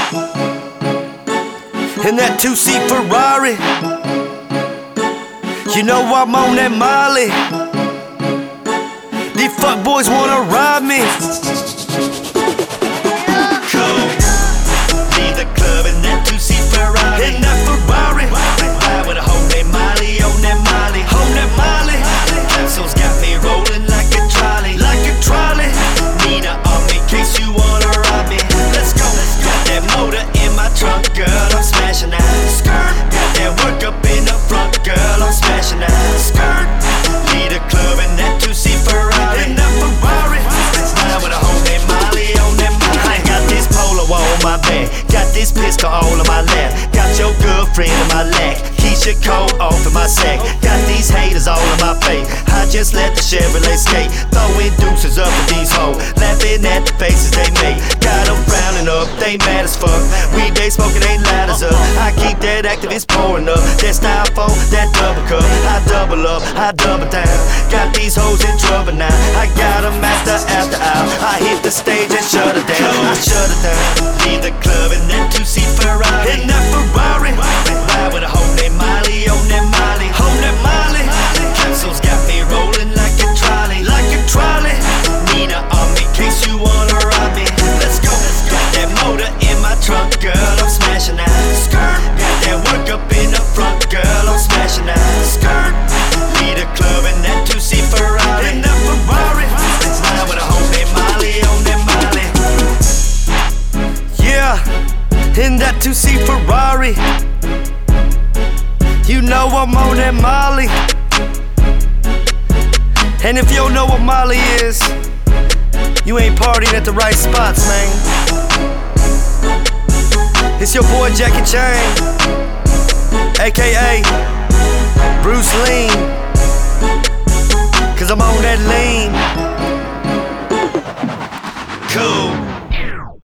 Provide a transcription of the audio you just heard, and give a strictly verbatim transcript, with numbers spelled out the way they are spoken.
in that two-seat Ferrari. You know I'm on that Molly. These fuckboys wanna rob me. Cool. Leave the club in that two-seat Ferrari. In that Ferrari. Ride with a hoe named Molly on that Molly. On that Molly. Capsules got me rolling like a trolley. Like a trolley. Need a arm in case you wanna rob me. Let's go. Got that motor in my trunk, girl, I'm smashing that. Skirt. Got that work up in the front, girl, I'm smashing that. Skirt. Lead a club in that two-seat Ferrari. In that Ferrari. Ride with a hoe named Molly on that Molly. I got this polo on my back, got this pistol all on my lap, got your girlfriend in my lap, Keisha Cole off in my sack. Got these haters all in my face, I just let the Chevrolet skate, throwing deuces up with these hoes, laughing at the faces they make. Got them frowning up, they mad as fuck. Weed they smoking, they light us up. I keep that activist pouring up, that styrofoam, that double cup. I double up, I double down. Got these hoes in trouble now. I got them after after hour. I hit the stage and shut it down. I shut it down. Leave the club in that two-seat Ferrari. In that Ferrari. Ride with a hoe named Molly on that Molly. On that Molly. Capsules got me rolling like a trolley. Like a trolley. Need a arm in case you wanna rob me. Let's go. Got that motor in my trunk, girl, I'm smashing that. Skirt. Got that work up in the front, girl, I'm smashing that. Skirt. Lead a club in that two-seat Ferrari. In that Ferrari. Ride with a hoe named Molly on that Molly. Yeah, in that two-seat Ferrari. You know I'm on that Molly. And if you don't know what Molly is, you ain't partying at the right spots, man. It's your boy Jackie Chain, aka Bruce Lean.